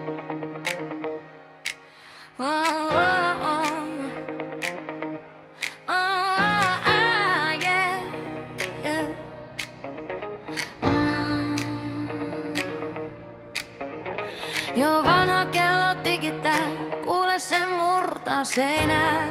Jo vanha kello tikittää, kuule se murtaa seinää.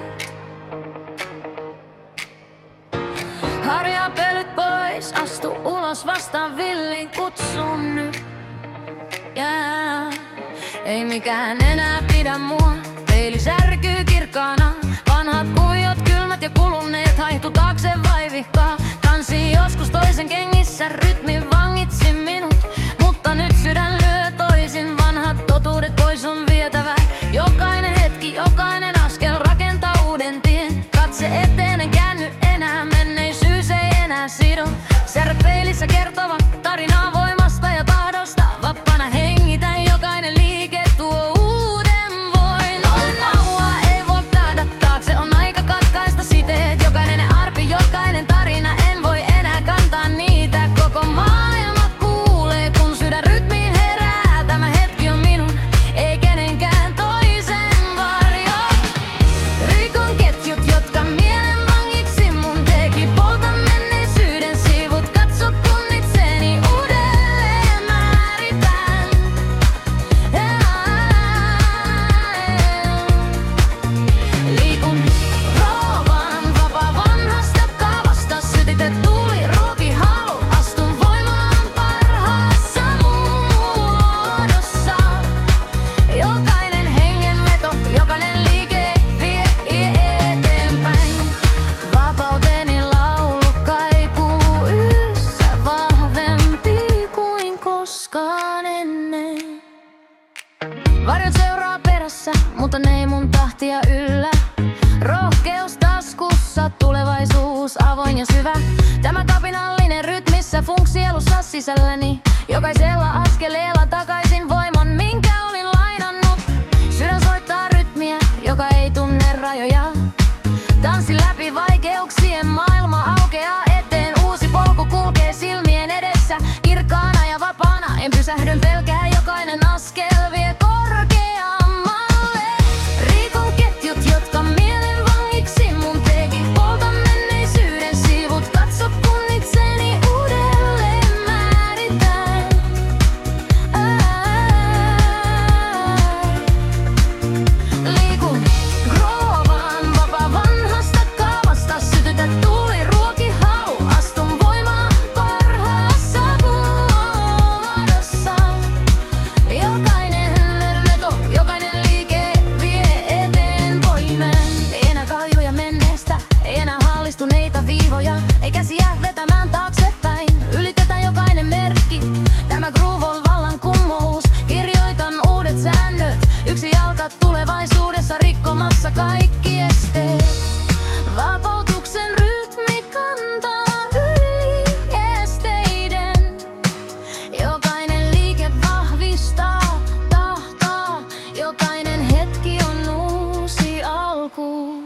Harjaa pölyt pois, astu ulos vastaan villin kutsun nyt. Yeah. Ei mikään enää pidä mua, peili särkyy kirkkaana. Vanhat kuviot kylmät ja kuluneet haihtu taakse vaivihkaa. Tanssin joskus toisen kengissä, rytmin vangitsi minut. Mutta nyt sydän lyö toisin, vanhat totuudet pois on vietävä. Jokainen hetki, jokainen askel rakentaa uuden tien. Katse eteen en käänny enää, menneisyys ei enää sido. Särpeilissä kertova tarinaa voimasta ja tahdosta. Vapaana hengitän, jokainen liike tuo uuden voin. Naua ei voi taada taakse, on aika katkaista siteet. Jokainen arpi, jokainen tarina, en voi enää kantaa niitä. Koko maailma kuulee, kun sydän rytmiin herää. Tämä hetki on minun, ei kenenkään toisen varjo. Rikon ketjut, jotka mielen vangiksi mun teki. Poltan menneisyyden sivut, katso kun itseni uudelleen määritän. Liikun roovan, vapaa vanhasta kaavasta. Sytytet tuli, ruoki halu, astun voimaan parhaassa muodossa. Jokainen hengenveto, jokainen liike vie eteenpäin. Vapauteni laulu kaikuu yssä, vahvempi kuin koskaan ennen. Varjot seuraa perässä, mutta ne ei mun tahtia yllä. Rohkeus taskussa, tulevaisuus avoin ja syvä. Tämä kapinallinen rytmissä funksielussa sisälläni. Jokaisella askeleella takaisin voiman, minkä olin lainannut. Sydän soittaa rytmiä, joka ei tunne rajoja. Tanssi läpi vaikeuksien, maailma aukeaa eteen. Uusi polku kulkee silmien edessä, kirkkaana ja vapaana. En pysähdy, pelkää jokainen askel vie korkeammalle. Rikon ketjut, jotka mielen vangiksi mun teki. Poltan menneisyyden sivut, katso kun itseni uudelleen määritän. Liikun groovaan, vapaa vanhasta kaavasta. Sytytät tuli, ruoki halu, astun voimaan parhaassa muodossa. Jokainen veto, jokainen liike vie eteen voimen. Ei enää kaljuja menneestä, ei enää hallistuneita viivoja. Ei käsiä vetämään taaksepäin, ylitetään jokainen merkki. Tämä groove on vallankumous, kirjoitan uudet säännöt. Yksi jalka tulevaisuudessa rikkomassa kaikki esteet. Vapautuksen rytmi kantaa yli esteiden. Jokainen liike vahvistaa tahtoa. Jokainen hetki on uusi alku.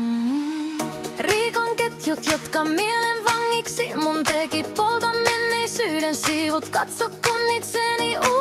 Rikon ketjut, jotka mielen vangiksi mun teki. Poltan menneisyyden sivut, katso kun itseni